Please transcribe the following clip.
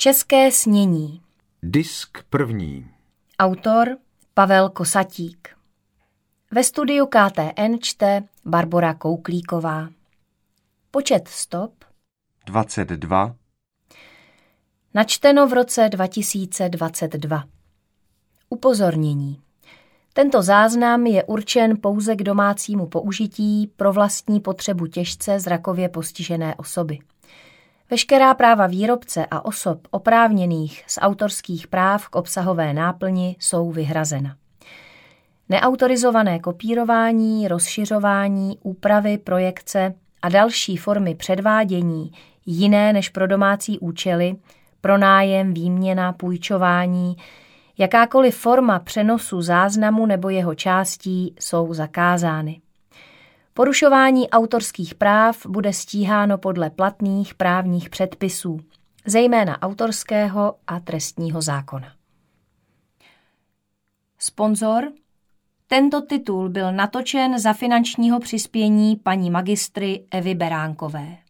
České snění. Disk první. Autor Pavel Kosatík. Ve studiu KTN čte Barbora Kouklíková. Počet stop 22. Načteno v roce 2022. Upozornění. Tento záznam je určen pouze k domácímu použití pro vlastní potřebu těžce zrakově postižené osoby. Veškerá práva výrobce a osob oprávněných z autorských práv k obsahové náplni jsou vyhrazena. Neautorizované kopírování, rozšiřování, úpravy, projekce a další formy předvádění jiné než pro domácí účely, pronájem, výměna, půjčování, jakákoliv forma přenosu záznamu nebo jeho částí jsou zakázány. Porušování autorských práv bude stíháno podle platných právních předpisů, zejména autorského a trestního zákona. Sponzor. Tento titul byl natočen za finančního přispění paní magistry Evy Beránkové.